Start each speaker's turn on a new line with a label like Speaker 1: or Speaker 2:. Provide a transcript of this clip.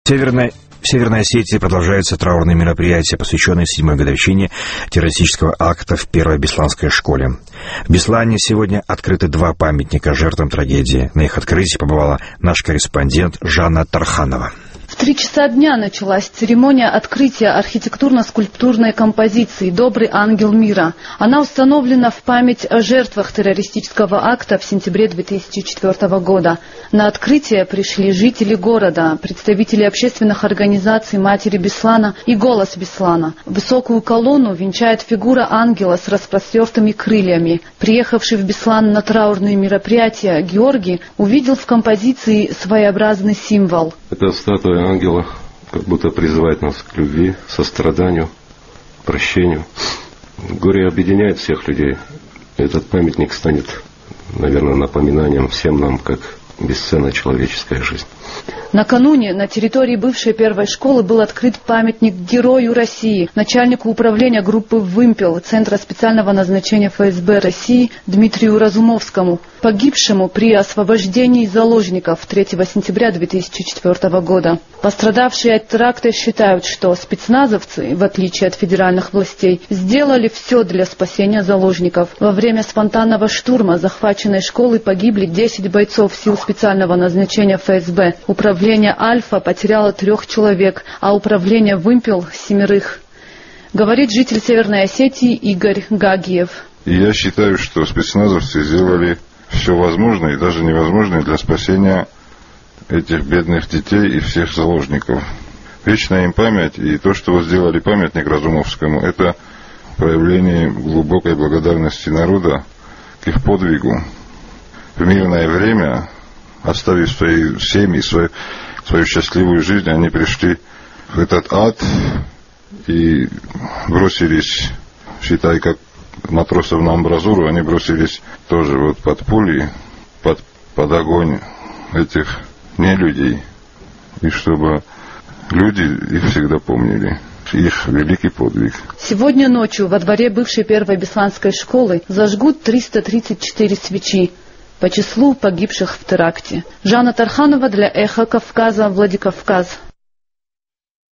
Speaker 1: В Северной Осетии продолжаются траурные мероприятия, посвященные 7-й годовщине террористического акта в первой Бесланской школе. В Беслане сегодня открыты 2 памятника жертвам трагедии. На их открытии побывала наш корреспондент Жанна Тарханова.
Speaker 2: В 3 часа дня началась церемония открытия архитектурно-скульптурной композиции «Добрый ангел мира». Она установлена в память о жертвах террористического акта в сентябре 2004 года. На открытие пришли жители города, представители общественных организаций «Матери Беслана» и «Голос Беслана». Высокую колонну венчает фигура ангела с распростертыми крыльями. Приехавший в Беслан на траурные мероприятия Георгий увидел в композиции своеобразный символ.
Speaker 3: Это статуя ангела как будто призывает нас к любви, состраданию, прощению. Горе объединяет всех людей. Этот памятник станет, наверное, напоминанием всем нам, как бесценна человеческая жизнь.
Speaker 2: Накануне на территории бывшей первой школы был открыт памятник Герою России, начальнику управления группы «Вымпел» Центра специального назначения ФСБ России Дмитрию Разумовскому, погибшему при освобождении заложников 3 сентября 2004 года. Пострадавшие от теракта считают, что спецназовцы, в отличие от федеральных властей, сделали все для спасения заложников. Во время спонтанного штурма захваченной школы погибли 10 бойцов сил специального назначения ФСБ. Управление «Альфа» потеряло 3 человек, а управление «Вымпел» – 7. Говорит житель Северной Осетии Игорь Гагиев.
Speaker 4: Я считаю, что спецназовцы сделали все возможное и даже невозможное для спасения этих бедных детей и всех заложников. Вечная им память и то, что вы сделали памятник Разумовскому, это проявление глубокой благодарности народа к их подвигу. В мирное время, оставив свои семьи, свою счастливую жизнь, они пришли в этот ад и бросились, считай, как матросов на амбразуру, они бросились тоже вот под пули, под огонь этих нелюдей. И чтобы люди их всегда помнили, их великий подвиг.
Speaker 2: Сегодня ночью во дворе бывшей первой Бесланской школы зажгут 334 свечи по числу погибших в теракте. Жанна Тарханова для «Эхо Кавказа», Владикавказ.